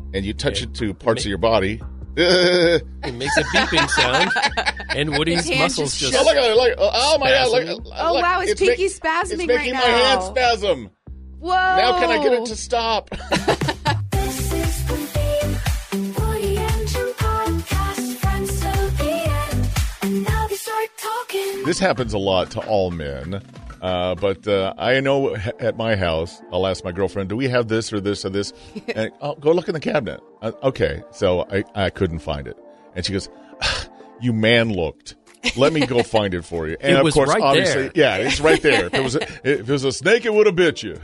and you touch it to parts of your body. It makes a beeping sound, and Woody's muscles just. Oh, look at it! Oh my God! Oh wow, his pinky's spasming It's making right my now. hand spasm. Whoa! Now can I get it to stop? This is the Woody and Jim podcast, friends till the end, and now they start talking. This happens a lot to all men. But I know at my house, I'll ask my girlfriend, do we have this or this or this? And I'll go look in the cabinet. Okay, so I couldn't find it. And she goes, you man looked. Let me go find it for you. And It of was course, right obviously, there. yeah, it's right there. If it was a snake, it would have bit you.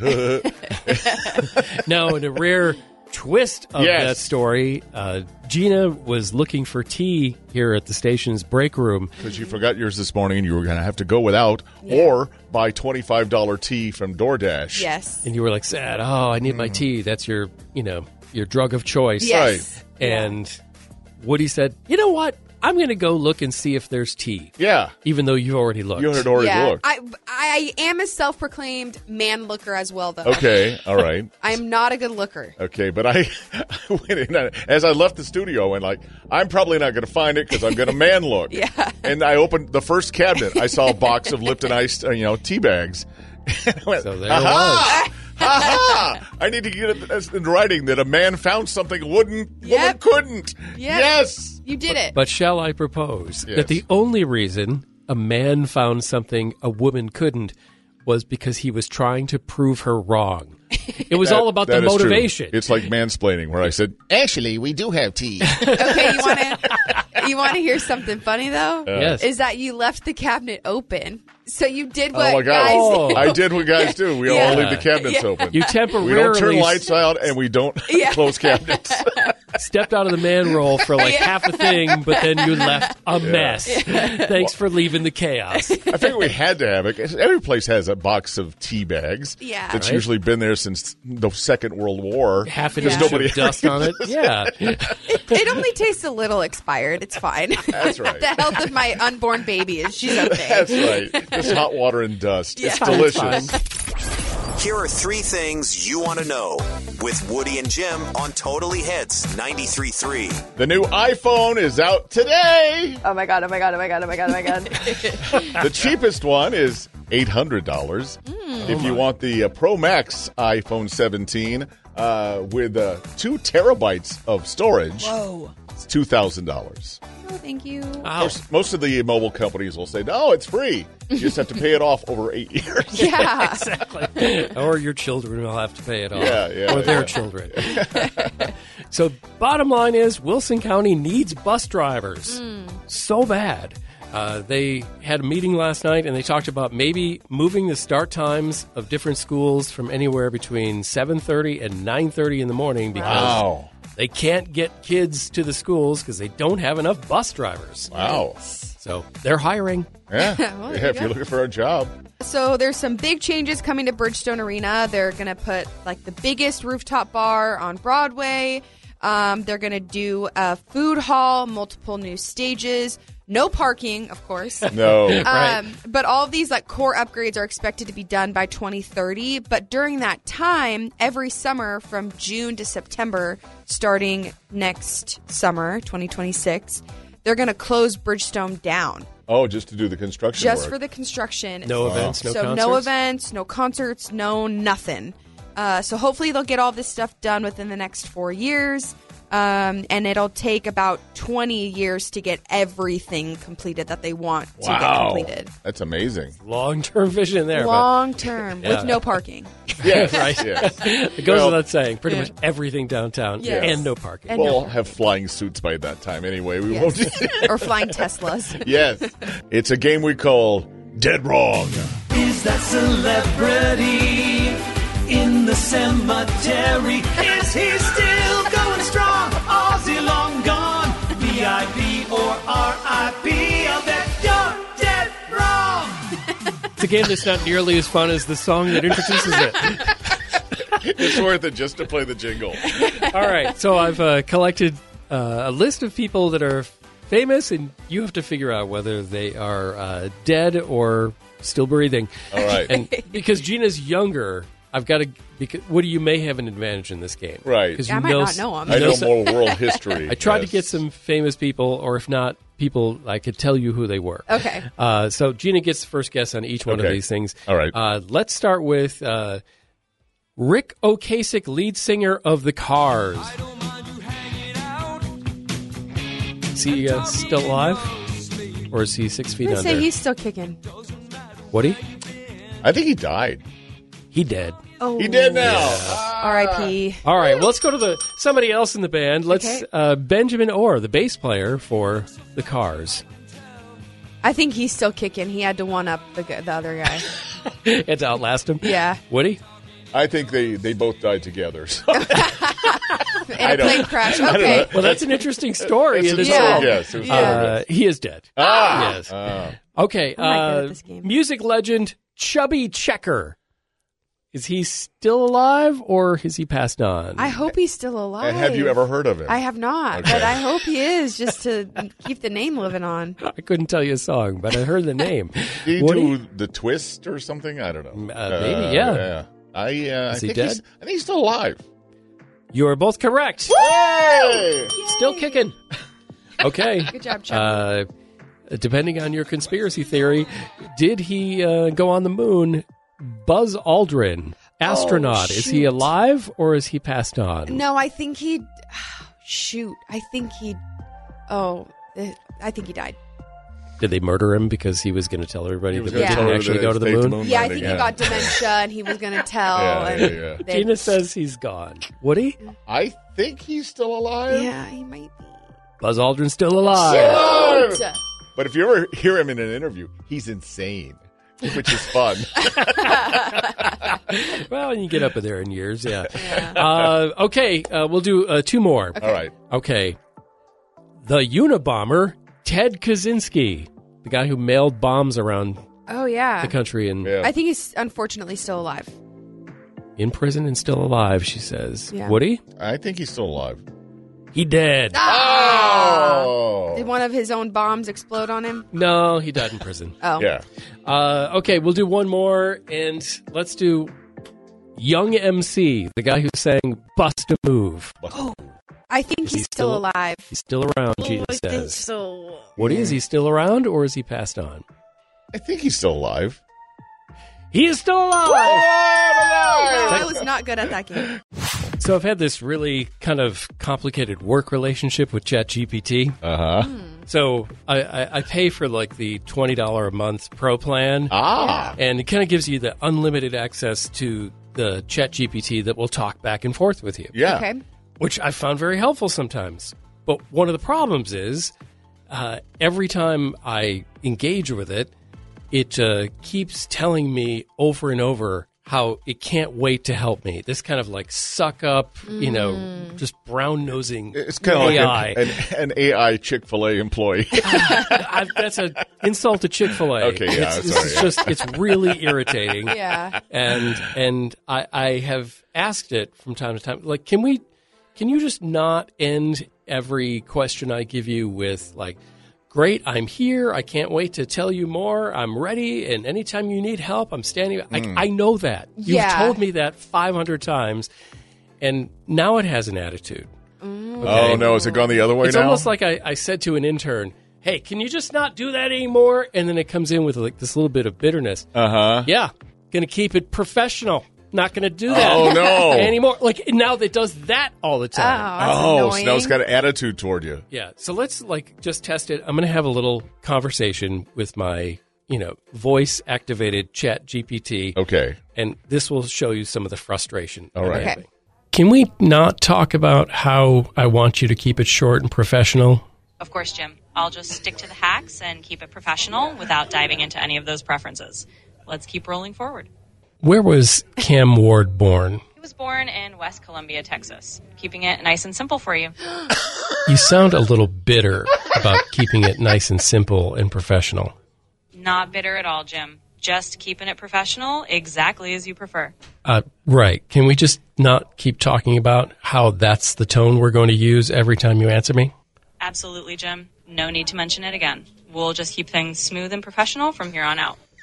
Now, in a rare twist of Yes. that story, Gina was looking for tea here at the station's break room. Because you forgot yours this morning and you were going to have to go without or buy $25 tea from DoorDash. Yes. And you were like, sad, I need my tea. That's your drug of choice. Yes. And Woody said, you know what? I'm going to go look and see if there's tea. Yeah. Even though you've already looked. You had already Yeah. looked. I am a self-proclaimed man looker as well, though. Okay, all right. I'm not a good looker. Okay, but I went in, as I left the studio and I'm probably not going to find it because I'm going to man look. Yeah. And I opened the first cabinet. I saw a box of Lipton iced, tea bags. And I went, So there it was. ha! I need to get it in writing that a man found something a woman Yep. couldn't. Yep. Yes. You did it. But shall I propose Yes. that the only reason a man found something a woman couldn't was because he was trying to prove her wrong. It was all about the That is true. motivation. It's like mansplaining, where I said, "Actually, we do have tea." Okay, you want to hear something funny though? Yes. Is that you left the cabinet open, so you did Oh what my God! Oh. I did what guys do. We Yeah. all leave the cabinets open. You We temporarily don't turn lights out, and we don't Yeah. close cabinets. stepped out of the man role for like half a thing, but then you left a mess. Thanks for leaving the chaos. I figured we had to have it. 'Cause every place has a box of tea bags. Yeah. That's Right. usually been there since the Second World War. Half an Yeah. inch Nobody of dust on it. Yeah. It only tastes a little expired. It's fine. That's right. The health of my unborn baby is she's okay. That's right. Just hot water and dust. It's Yeah. delicious. Here are three things you want to know with Woody and Jim on Totally Hits 93.3. The new iPhone is out today. Oh my god! Oh my god! Oh my god! Oh my god! Oh my god! The cheapest one is $800. If you want the Pro Max iPhone 17 with 2 terabytes of storage, Whoa! it's $2,000. Oh, thank you. Wow. Most of the mobile companies will say, no, it's free. You just have to pay it off over 8 years. Yeah. Exactly. Or your children will have to pay it off. Yeah, or their yeah. children. So bottom line is Wilson County needs bus drivers so bad. They had a meeting last night, and they talked about maybe moving the start times of different schools from anywhere between 7:30 and 9:30 in the morning because Wow. they can't get kids to the schools because they don't have enough bus drivers. Wow. So they're hiring. Yeah. Well, there Yeah, you if go. you're looking for a job. So there's some big changes coming to Bridgestone Arena. They're going to put like the biggest rooftop bar on Broadway. They're going to do a food hall, multiple new stages, no parking, of course. No. Right. But all of these like core upgrades are expected to be done by 2030. But during that time, every summer from June to September, starting next summer, 2026, they're going to close Bridgestone down Oh, just to do the construction just work. for the construction. No events, no so concerts? no events, no concerts, no nothing. So hopefully they'll get all this stuff done within the next 4 years. And it'll take about 20 years to get everything completed that they want to get Wow. completed. That's amazing. Long-term vision there. Long term Yeah. with no parking. Yes. Right. Yes. But it goes Well, without saying, pretty Yeah. much everything downtown Yes. and no parking. And We'll no, have flying suits by that time anyway. We yes. won't. Or flying Teslas. Yes. It's a game we call Dead Wrong. Is that celebrity in the cemetery? Is he still going strong? Or is he long gone? VIP or RIP? I'll bet you're dead wrong. It's a game that's not nearly as fun as the song that introduces it. It's worth it just to play the jingle. All right, so I've collected a list of people that are famous, and you have to figure out whether they are dead or still breathing. All right. And because Gina's younger, I've got to. Because Woody, you may have an advantage in this game, Right. 'Cause I you might know not know him. I know some- more world history. I tried to yes. get some famous people, or if not, people I could tell you who they were. Okay. So Gina gets the first guess on each one of Okay. these things. All right. Let's start with Rick Ocasek, lead singer of the Cars. Is he still alive, or is he 6 feet I'm gonna under? say he's still kicking. Woody? I think he died. He dead. Oh, He did now. R.I.P. All right, well, let's go to somebody else in the band. Let's Okay. Benjamin Orr, the bass player for the Cars. I think he's still kicking. He had to one up the other guy. Had to outlast him. Yeah. Woody? I think they both died together. So. In a plane crash. don't Okay. know. Well, that's an interesting story. It's in a itself. total guess. It was total guess. He is dead. Yes. Okay. I'm not good at this game. Music legend Chubby Checker. Is he still alive, or has he passed on? I hope he's still alive. And have you ever heard of him? I have not, Okay. but I hope he is, just to keep the name living on. I couldn't tell you a song, but I heard the name. Did he Woody? do the twist or something? I don't know. Maybe, yeah. I Is he think dead? I think he's still alive. You are both correct. Hey! Still kicking. Okay. Good job, Chuck. Depending on your conspiracy theory, did he go on the moon? Buzz Aldrin, astronaut. Is he shoot. alive or is he passed on? No, I think he. Shoot, I think he. Oh, I think he died. Did they murder him because he was going to tell everybody was that we gonna didn't tell her actually that go to the they moon? moon Yeah, I landing, think he got dementia and he was going to tell. Yeah, and yeah. they Gina just- says he's gone. Woody? I think he's still alive. Yeah, he might be. Buzz Aldrin's still alive. Alive! Shoot! But if you ever hear him in an interview, he's insane, which is fun. Well, you get up there in years, yeah. Okay, we'll do two more. All right. Okay. The Unabomber, Ted Kaczynski, the guy who mailed bombs around Oh, yeah. the country and Yeah. I think he's unfortunately still alive. in prison and still alive, she says. Yeah. Woody? I think he's still alive. He dead. Oh. Did one of his own bombs explode on him? No, he died in prison. Oh. Yeah. Okay, we'll do one more, and let's do Young MC, the guy who sang Bust a Move. I think Is he he's still alive. He's still around, Gina I think says. so. Woody, is he still around, or is he passed on? I think he's still alive. He is still alive! I was not good at that game. So I've had this really kind of complicated work relationship with ChatGPT. Uh-huh. So I pay for like the $20 a month pro plan. Ah. And it kind of gives you the unlimited access to the ChatGPT that will talk back and forth with you, Yeah. Okay. which I found very helpful sometimes. But one of the problems is every time I engage with it, it keeps telling me over and over how it can't wait to help me. This kind of like suck up, just brown nosing It's kind of AI. like an AI Chick-fil-A employee. That's an insult to Chick-fil-A. Okay, yeah, it's really irritating. Yeah. And I have asked it from time to time, like, can you just not end every question I give you with like, great, I'm here. I can't wait to tell you more. I'm ready. And anytime you need help, I'm standing. I know that. You've Yeah. told me that 500 times. And now it has an attitude. Oh, no. Is it gone the other way It's now? almost like I said to an intern, hey, can you just not do that anymore? And then it comes in with like this little bit of bitterness. Uh-huh. Yeah, going to keep it professional. Not going to do that Oh, no. anymore. Like now it does that all the Oh, time. that's Oh, annoying. so now it's got an attitude toward you. Yeah. So let's like just test it. I'm going to have a little conversation with my, voice activated Chat GPT. Okay. And this will show you some of the frustration. All right. I'm Okay. having. Can we not talk about how I want you to keep it short and professional? Of course, Jim. I'll just stick to the hacks and keep it professional without diving into any of those preferences. Let's keep rolling forward. Where was Cam Ward born? He was born in West Columbia, Texas. Keeping it nice and simple for you. You sound a little bitter about keeping it nice and simple and professional. Not bitter at all, Jim. Just keeping it professional exactly as you prefer. Right. Can we just not keep talking about how that's the tone we're going to use every time you answer me? Absolutely, Jim. No need to mention it again. We'll just keep things smooth and professional from here on out.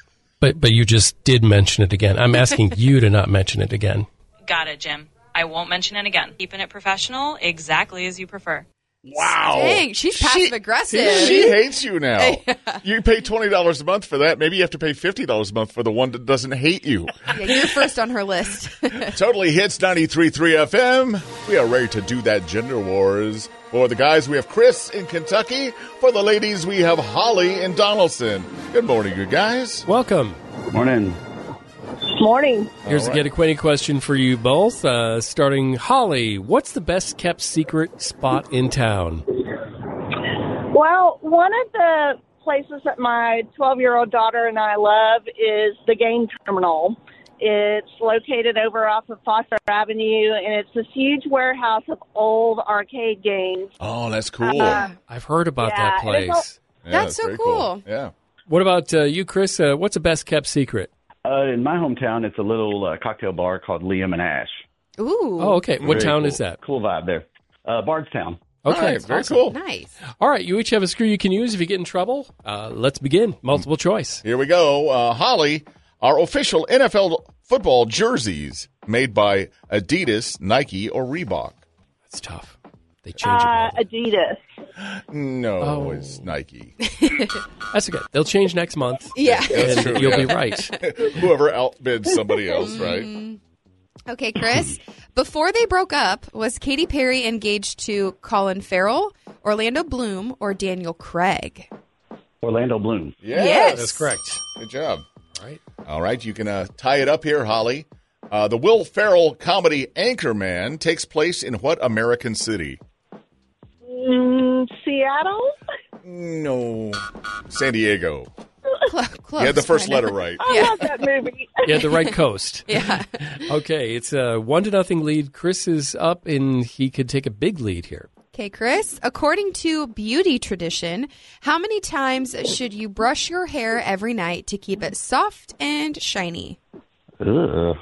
But you just did mention it again. I'm asking you to not mention it again. Got it, Jim. I won't mention it again. Keeping it professional, exactly as you prefer. Wow. Dang, she's passive aggressive. She hates you now. You pay $20 a month for that. Maybe you have to pay $50 a month for the one that doesn't hate you. Yeah, you're first on her list. Totally Hits 93.3 FM. We are ready to do that gender wars. For the guys, we have Chris in Kentucky. For the ladies, we have Holly in Donaldson. Good morning, you guys. Welcome. Morning. Morning. Here's a get acquainted question for you both. Starting Holly, what's the best kept secret spot in town? Well, one of the places that my 12-year-old daughter and I love is the game terminal. It's located over off of Foster Avenue, and it's this huge warehouse of old arcade games. Oh, that's cool. I've heard about that yeah, it is place. Yeah, That's so very cool. Yeah. What about you, Chris? What's the best kept secret? In my hometown, it's a little cocktail bar called Liam and Ash. Ooh. Oh, okay. What Very town cool. is that? Cool vibe there. Bardstown. Okay, All right, very awesome. cool. Nice. All right, you each have a screw you can use if you get in trouble. Let's begin. Multiple choice. Here we go. Holly, our official NFL football jerseys made by Adidas, Nike, or Reebok? That's tough. They change it. all. Adidas. No, it's Nike. That's okay. They'll change next month. Yeah. That's And true, you'll yeah. be right. Whoever outbids somebody else, right? Okay, Chris. Before they broke up, was Katy Perry engaged to Colin Farrell, Orlando Bloom, or Daniel Craig? Orlando Bloom. Yes. That's correct. Good job. All right. All right, you can tie it up here, Holly. The Will Ferrell comedy Anchorman takes place in what American city? Seattle? No. San Diego. Close. You had the first kinda. letter right. I love that movie. You had the right coast. Yeah. Okay, it's a 1-0 lead. Chris is up, and he could take a big lead here. Okay, Chris. According to beauty tradition, how many times should you brush your hair every night to keep it soft and shiny? Ugh.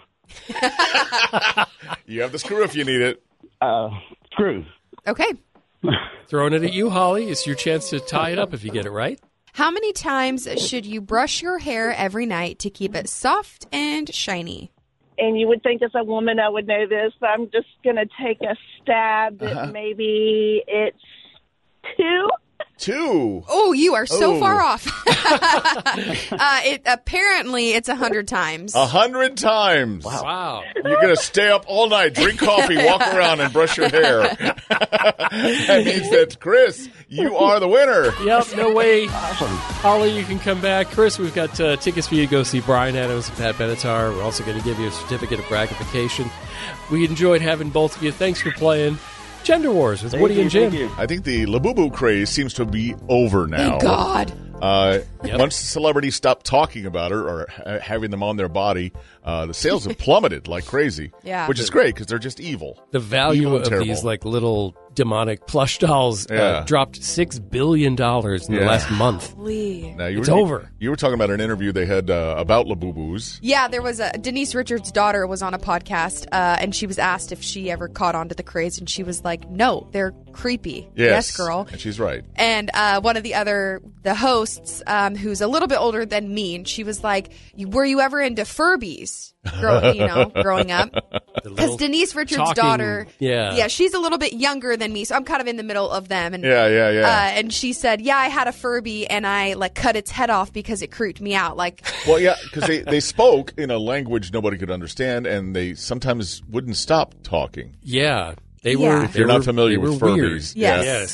You have the screw if you need it. Screw. Okay. Throwing it at you, Holly. It's your chance to tie it up if you get it right. How many times should you brush your hair every night to keep it soft and shiny? And you would think as a woman I would know this, but I'm just going to take a stab that maybe it's 2. 2. Oh, you are so Oh. far off. Apparently, it's 100 times. 100 times. Wow. You're going to stay up all night, drink coffee, walk around, and brush your hair. That means that, Chris, you are the winner. Yep, no way. Holly, you can come back. Chris, we've got tickets for you to go see Brian Adams and Pat Benatar. We're also going to give you a certificate of braggification. We enjoyed having both of you. Thanks for playing Gender Wars with Woody and Jim. I think the Labubu craze seems to be over now. Thank God. Once celebrities stop talking about her or having them on their body, the sales have plummeted like crazy. Yeah. Which is great because they're just evil. The value Evil and of terrible. these like little demonic plush dolls Yeah. dropped $6 billion in the Yeah. last month. Lee. Now, It's over. You were talking about an interview they had about Labubus. Yeah, there was Denise Richards' daughter was on a podcast, and she was asked if she ever caught on to the craze, and she was like, "No, they're creepy." Yes, girl. And she's right. And one of the hosts, who's a little bit older than me, and she was like, "Were you ever into Furbies?" Growing up, because Denise Richards' talking- daughter, yeah. she's a little bit younger than me, so I'm kind of in the middle of them. And Yeah. and she said, "Yeah, I had a Furby, and I like cut its head off because it creeped me out." Like, Well, yeah, because they spoke in a language nobody could understand, and they sometimes wouldn't stop talking. Yeah. They Yeah. were. If you're not familiar they with were weird. Furbies. Yes.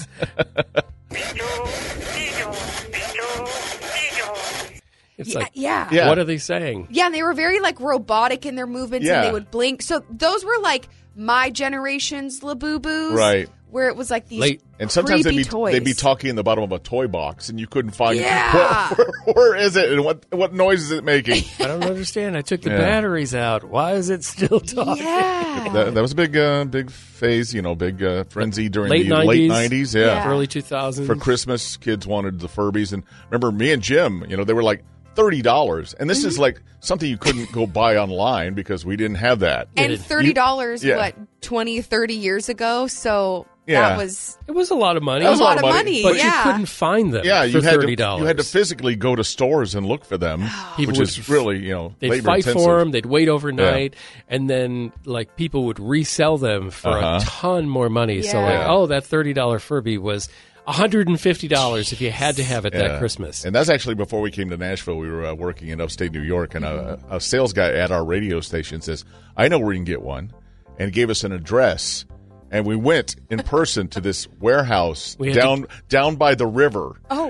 It's like, yeah. Yeah. what are they saying? Yeah, and they were very like robotic in their movements, Yeah. and they would blink. So those were like my generation's Labubus, Right. Where it was like these Late. And sometimes creepy toys. they'd be talking in the bottom of a toy box, and you couldn't find Yeah. where is it and what noise is it making. I don't understand. I took the Yeah. batteries out. Why is it still talking? Yeah. That was a big phase, big frenzy during Late the 90s. late 90s. Yeah. Yeah. Early 2000s. For Christmas, kids wanted the Furbies, and remember me and Jim, they were like $30, and this is like something you couldn't go buy online because we didn't have that. And $30, Yeah. what, 20, 30 years ago? So Yeah. That was It was a lot of money. That was a lot of money. But yeah. you couldn't find them Yeah, for you had $30. you had to physically go to stores and look for them, People which would is really They'd labor fight intensive. for them. They'd wait overnight, and then like people would resell them for a ton more money. So like, Yeah. that $30 Furby was $150 if you had to have it that Christmas. And that's actually before we came to Nashville. We were working in upstate New York, and a sales guy at our radio station says, "I know where you can get one," and gave us an address. And we went in person to this warehouse We had down by the river. Oh,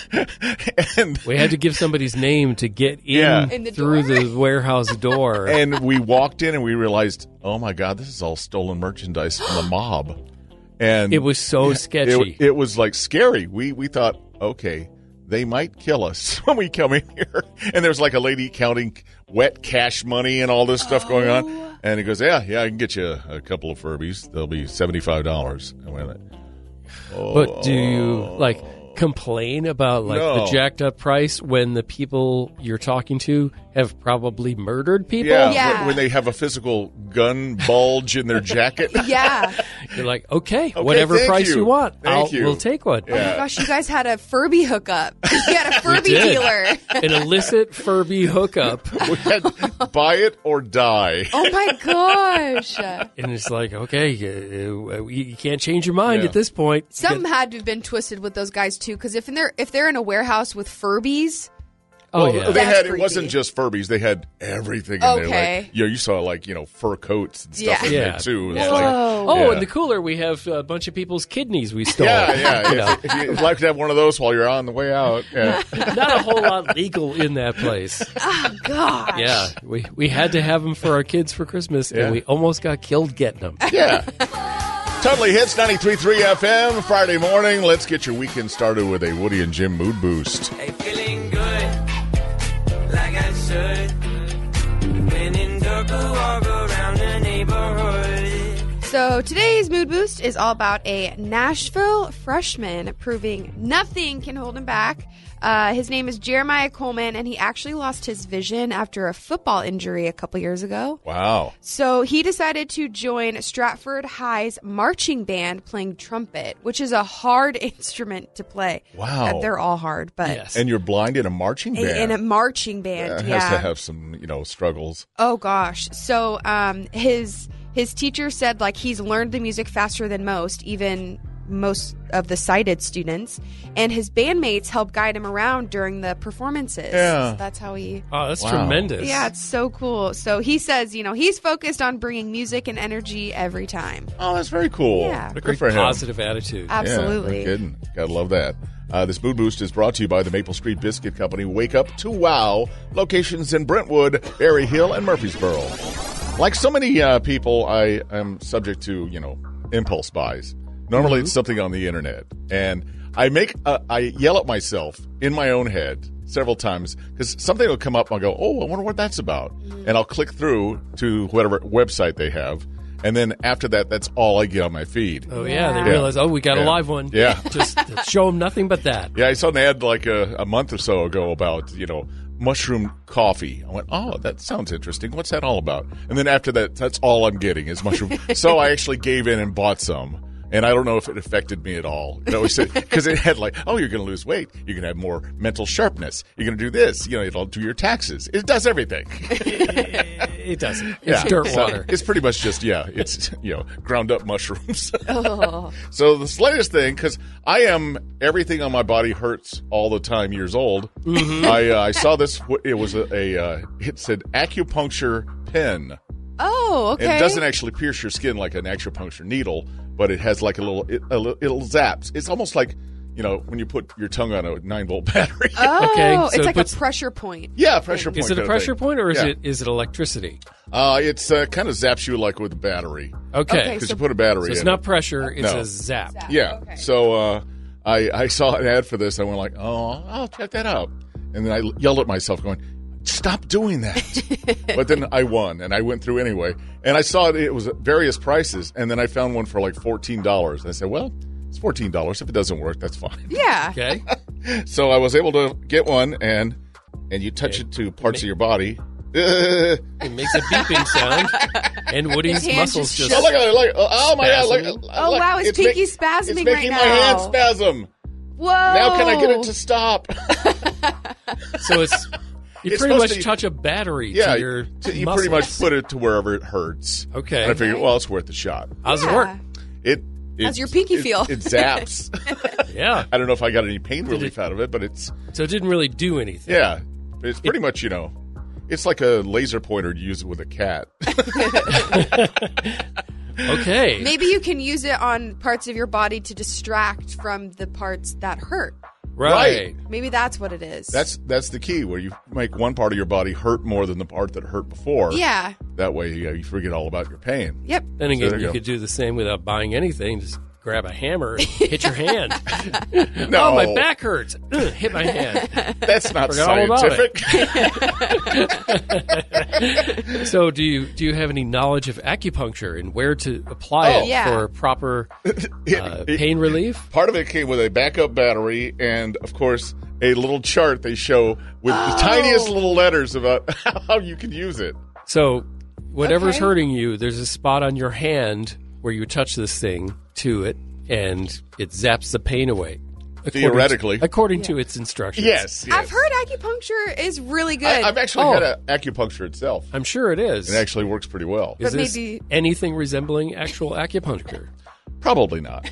And We had to give somebody's name to get Yeah. In the through door? the warehouse door. and we walked in and we realized, oh my God, this is all stolen merchandise from the mob. And It was so sketchy. It was like scary. We thought, okay, they might kill us when we come in here. And there's like a lady counting wet cash money and all this stuff going on. And he goes, yeah, I can get you a couple of Furbies. They'll be $75. And we're like, But do you like complain about like No. the jacked up price when the people you're talking to have probably murdered people? Yeah. when they have a physical gun bulge in their jacket. yeah. You're like, okay, whatever thank price you want, Thank you. we'll take one. Oh my gosh, you guys had a Furby hookup. You had a Furby did. dealer. An illicit Furby hookup. We had buy it or die. Oh my gosh. And it's like, okay, you can't change your mind Yeah. at this point. Something had to have been twisted with those guys too, because if they're in a warehouse with Furbies, Oh, Well, yeah. they That's had. It creepy. wasn't just Furbies. They had everything in there. Okay. Like, you saw like fur coats and stuff Yeah. in Yeah. there too. It was Yeah. like, Oh, yeah. in the cooler, we have a bunch of people's kidneys we stole. yeah. You know, If you'd like to have one of those while you're on the way out, yeah. not a whole lot legal in that place. oh gosh. Yeah, we had to have them for our kids for Christmas, Yeah. and we almost got killed getting them. Yeah. Totally Hits 93.3 FM, Friday morning. Let's get your weekend started with a Woody and Jim mood boost. Hey, feeling good, like I should. When in dark, I walk around the neighborhood. So today's mood boost is all about a Nashville freshman proving nothing can hold him back. His name is Jeremiah Coleman, and he actually lost his vision after a football injury a couple years ago. Wow. So he decided to join Stratford High's marching band playing trumpet, which is a hard instrument to play. Wow. They're all hard, but Yes. And you're blind in a marching band. in a marching band, That yeah. has to have some, struggles. Oh gosh. So his teacher said like he's learned the music faster than most, even most of the sighted students, and his bandmates help guide him around during the performances. Yeah. So that's how he Oh, that's Wow. tremendous. Yeah, it's so cool. So he says, he's focused on bringing music and energy every time. Oh, that's very cool. Yeah. What a Good great for him. positive attitude. Absolutely. Yeah, no kidding. Gotta love that. This mood boost is brought to you by the Maple Street Biscuit Company. Wake up to wow. Locations in Brentwood, Berry Hill, and Murfreesboro. Like so many people, I am subject to, impulse buys. Normally it's something on the internet. And I yell at myself in my own head several times because something will come up and I'll go, oh, I wonder what that's about. And I'll click through to whatever website they have. And then after that, that's all I get on my feed. Oh, yeah. They Yeah. realize, we got a Yeah. live one. Yeah. Just show them nothing but that. Yeah, I saw an ad like a month or so ago about, mushroom coffee. I went, oh, that sounds interesting. What's that all about? And then after that, that's all I'm getting is mushroom. So I actually gave in and bought some. And I don't know if it affected me at all. Because it had like, oh, you're going to lose weight. You're going to have more mental sharpness. You're going to do this. It'll do your taxes. It does everything. It doesn't. It's dirt So water. it's pretty much just, it's, ground up mushrooms. Oh. So the slightest thing, because everything on my body hurts all the time, years old. Mm-hmm. I saw this, it was it said acupuncture pen. Oh, okay. It doesn't actually pierce your skin like an acupuncture needle, but it has like it'll zaps. It's almost like, when you put your tongue on a 9-volt battery. Oh, Okay, so it's it like puts- a pressure point. Yeah, pressure point. Is it a kind of pressure thing. point or Yeah. is it electricity? It's kind of zaps you like with a battery. Okay. Because you put a battery So it's in not it. pressure, it's No. a zap. Yeah. Okay. So I saw an ad for this. I went like, oh, I'll check that out. And then I yelled at myself going, stop doing that. But then I won, and I went through anyway. And I saw it was at various prices, and then I found one for like $14. And I said, well, it's $14. If it doesn't work, that's fine. Yeah. Okay. So I was able to get one, and you touch it to parts of your body, It makes a beeping sound, and Woody's hand muscles just just. oh my god! spasming. Oh, wow, his pinky's spasming It's right making now. my hand spasm. Whoa! Now can I get it to stop? So it's you It's pretty much supposed to- touch a battery Yeah, to your you muscles. pretty much put it to wherever it hurts. Okay. And I figured, well, it's worth a shot. How's it work? It How's your pinky feel? It zaps. Yeah. I don't know if I got any pain relief out of it, but it's So it didn't really do anything. yeah, it's pretty much it's like a laser pointer to use it with a cat. Okay. Maybe you can use it on parts of your body to distract from the parts that hurt. Right. Maybe that's what it is. That's the key, where you make one part of your body hurt more than the part that hurt before. Yeah. That way, you forget all about your pain. Yep. Then So again, there you you go. could do the same without buying anything. Just grab a hammer and hit your hand. No, Oh, my back hurts. Hit my hand. That's not Forgot all about scientific. So do you have any knowledge of acupuncture and where to apply Oh. it Yeah. for proper pain relief? Part of it came with a backup battery and, of course, a little chart they show with the tiniest little letters about how you can use it. So whatever's Okay. hurting you, there's a spot on your hand where you touch this thing to it, and it zaps the pain away. Theoretically. According to its instructions. Yes. I've heard acupuncture is really good. I've actually Oh. had acupuncture itself. I'm sure it is. It actually works pretty well. Is But this maybe- anything resembling actual acupuncture? Probably not.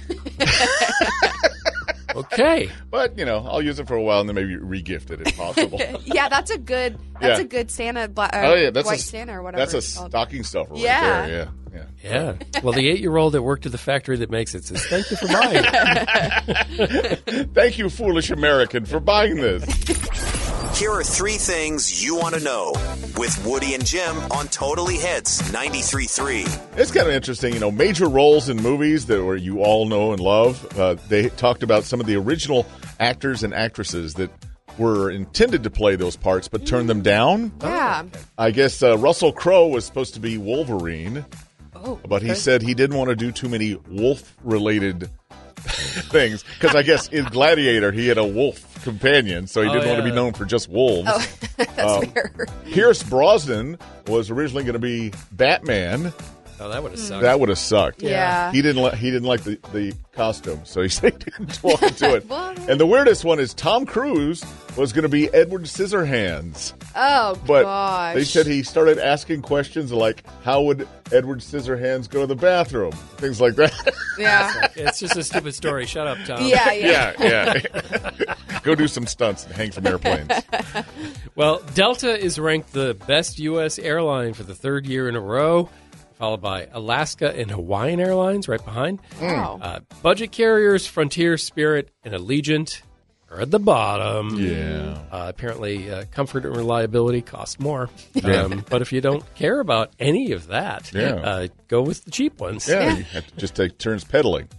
Okay. But, I'll use it for a while and then maybe re-gift it if possible. yeah, that's a good Santa, That's white a, Santa or whatever. That's a it's called. stocking stuffer right Yeah. there. Yeah. Yeah. Well, the 8-year-old that worked at the factory that makes it says, "Thank you for buying it." Thank you, foolish American, for buying this. Here are 3 things you want to know with Woody and Jim on Totally Hits 93.3. It's kind of interesting, major roles in movies that where you all know and love. They talked about some of the original actors and actresses that were intended to play those parts but turned them down. Yeah. I guess Russell Crowe was supposed to be Wolverine, but he said he didn't want to do too many wolf-related things because I guess in Gladiator he had a wolf companion, so he didn't want to be known for just wolves. That's fair. Pierce Brosnan was originally going to be Batman. Oh, that would have sucked. That would have sucked. Yeah. He didn't like the costume, so he said he didn't want to do it. Well, And the weirdest one is Tom Cruise was going to be Edward Scissorhands, Oh, but gosh. they said he started asking questions like, "How would Edward Scissorhands go to the bathroom?" Things like that. Yeah. It's just a stupid story. Shut up, Tom. Yeah. yeah. Go do some stunts and hang from airplanes. Well, Delta is ranked the best U.S. airline for the 3rd year in a row, followed by Alaska and Hawaiian Airlines right behind. Wow. Budget carriers, Frontier, Spirit, and Allegiant are at the bottom. Yeah. Apparently, comfort and reliability cost more. But if you don't care about any of that, go with the cheap ones. Yeah, you have to just take turns pedaling.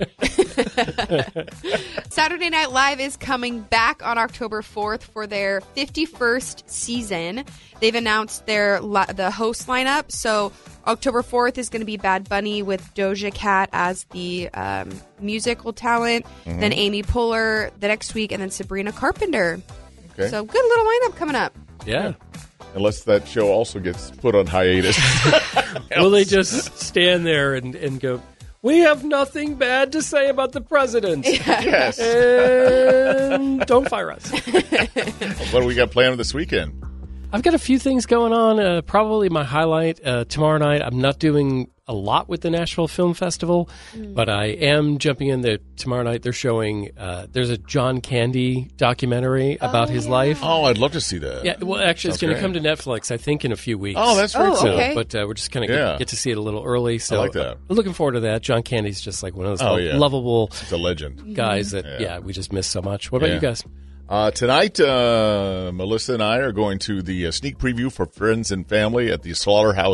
Saturday Night Live is coming back on October 4th for their 51st season. They've announced the host lineup. So October 4th is going to be Bad Bunny with Doja Cat as the musical talent, then Amy Poehler the next week, and then Sabrina Carpenter. Okay. So good little lineup coming up. Yeah. Unless that show also gets put on hiatus. Will they just stand there and go, "We have nothing bad to say about the president. Yes. And don't fire us." What do we got planned this weekend? I've got a few things going on. Probably my highlight tomorrow night. I'm not doing a lot with the Nashville Film Festival, but I am jumping in there tomorrow night. They're showing, there's a John Candy documentary about his life. Oh, I'd love to see that. Yeah, well, actually, it's Sounds going to great. come to Netflix, I think, in a few weeks. Oh, that's very Oh, cool. okay. But we're just kind of Yeah. get to see it a little early. So I like that. I'm looking forward to that. John Candy's just like one of those Oh, yeah. lovable It's a legend. guys that, Yeah. we just miss so much. What about Yeah. you guys? Tonight, Melissa and I are going to the sneak preview for Friends and Family at the Slaughterhouse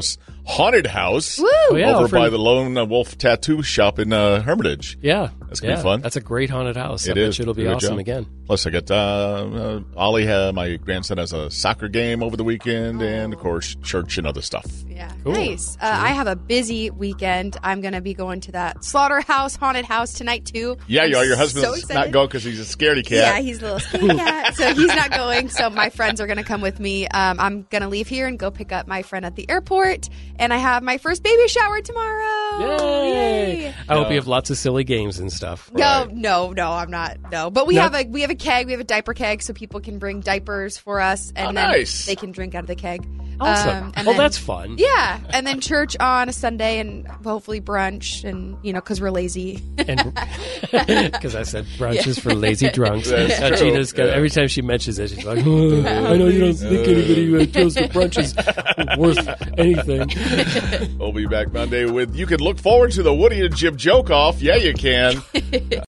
haunted house yeah, over by the Lone Wolf Tattoo Shop in Hermitage. Yeah. That's going to be fun. That's a great haunted house. It I is. bet you it'll be Good awesome job. again. Plus, I got Ollie, my grandson, has a soccer game over the weekend, and, of course, church and other stuff. Yeah, Cool. nice. I have a busy weekend. I'm going to be going to that Slaughterhouse haunted house tonight, too. Yeah, you are. Your So husband's excited. not going because he's a scaredy cat. Yeah, he's a little skinny cat, so he's not going. So my friends are going to come with me. I'm going to leave here and go pick up my friend at the airport, and I have my first baby shower tomorrow. Yay! I hope you have lots of silly games and stuff. No, I'm not. No, but we have a keg. We have a diaper keg, so people can bring diapers for us, and then nice. they can drink out of the keg. Awesome. And Well, then- that's fun. Yeah, and then church on a Sunday, and hopefully brunch, and because we're lazy. Because I said brunches for lazy drunks. That's true. Gina's got, every time she mentions it, she's like, "Oh, I know you don't think anybody who goes to brunch is worth anything." We'll be back Monday with You Can Look Forward to the Woody and Jim Joke Off. Yeah, you can.